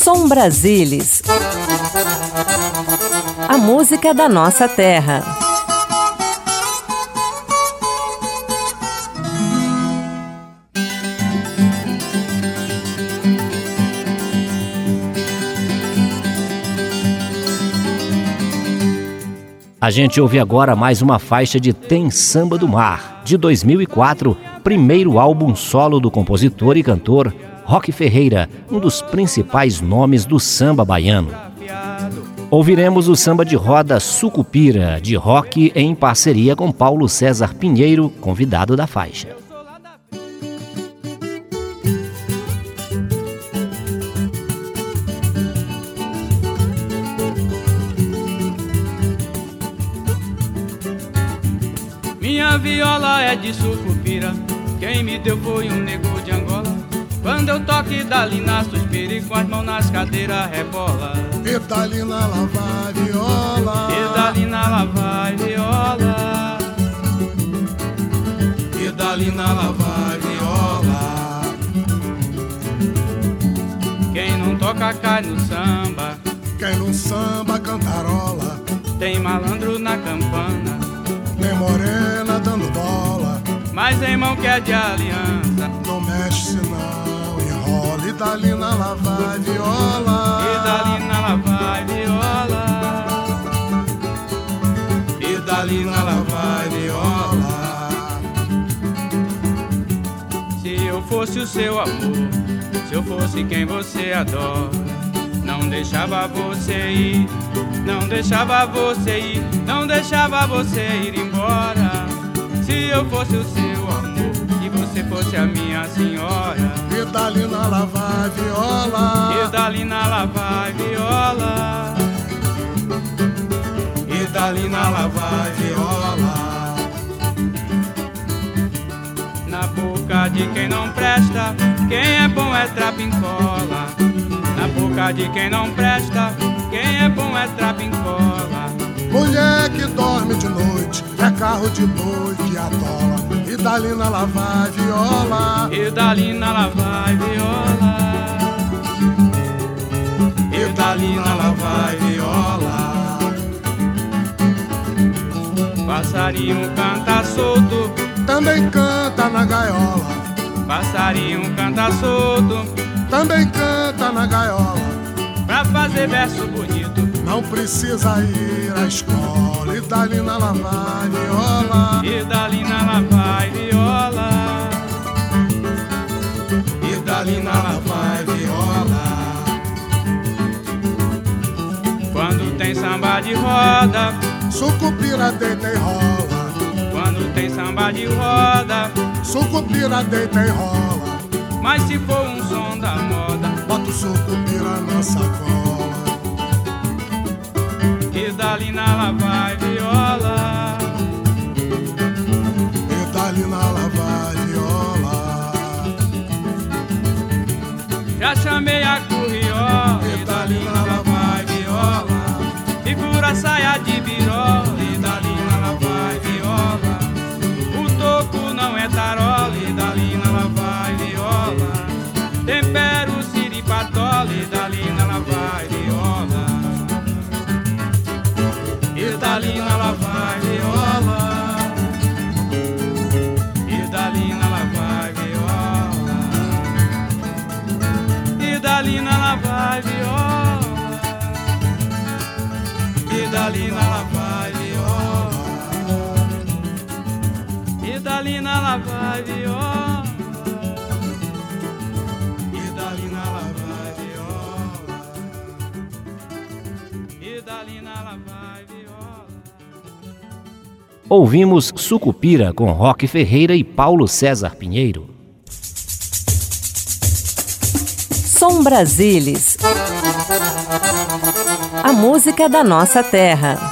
Som Brasilis. A música da nossa terra. A gente ouve agora mais uma faixa de Tem Samba do Mar, de 2004, primeiro álbum solo do compositor e cantor Roque Ferreira, um dos principais nomes do samba baiano. Ouviremos o samba de roda Sucupira, de Roque em parceria com Paulo César Pinheiro, convidado da faixa. Minha viola é de Sucupira, quem me deu foi um nego de Angola. Quando eu toco e dali na suspira e com as mãos nas cadeiras rebola. E dali na lá vai viola, e dali na lá vai viola, e dali na lá vai viola. Quem não toca cai no samba, quem no samba cantarola. Tem malandro na campana, tem morena dando bola, mas em mão que é de aliança. Não mexe não, enrola. E dali na lá vai viola, e dali na lá vai viola, e dali na lá vai viola. Se eu fosse o seu amor, se eu fosse quem você adora, não deixava você ir, não deixava você ir, não deixava você ir embora. Se eu fosse o seu amor e você fosse a minha senhora. E dali na lá vai viola, e dali na lá vai viola, e dali na lá vai viola. Na boca de quem não presta, quem é bom é trapincola. Na boca de quem não presta, quem é bom é trapincola. Mulher que dorme de noite, é carro de boi que atola. E dali na lá vai viola, e dali na lá vai viola, e dali na lá vai viola. Passarinho canta solto, também canta na gaiola. Passarinho canta solto, também canta na gaiola. Pra fazer verso bonito não precisa ir à escola. E dali na lá vai viola, e dali na lá vai viola, e dali na lá vai viola. Quando tem samba de roda, Sucupira deita e rola. Quando tem samba de roda, Sucupira deita e rola. Mas se for um som da moda, bota o Sucupira na sacola. E dali na lá vai viola, e dali na lá vai viola. Já chamei a curriola, e dali na lá vai viola. Segura a saia de birola, e dali na lá vai viola. O toco não é tarola, e dali na lá vai viola. Tempero o siripatola, e dali na lá vai viola. E dali na lá vai viola, e dali na lá vai viola, e dali na lá vai viola, e dali na lá vai viola, e dali na lá vai viola, e dali na lá vai viola, e dali na lá vai viola. Ouvimos Sucupira com Roque Ferreira e Paulo César Pinheiro. Som Brasilis. A música da nossa terra.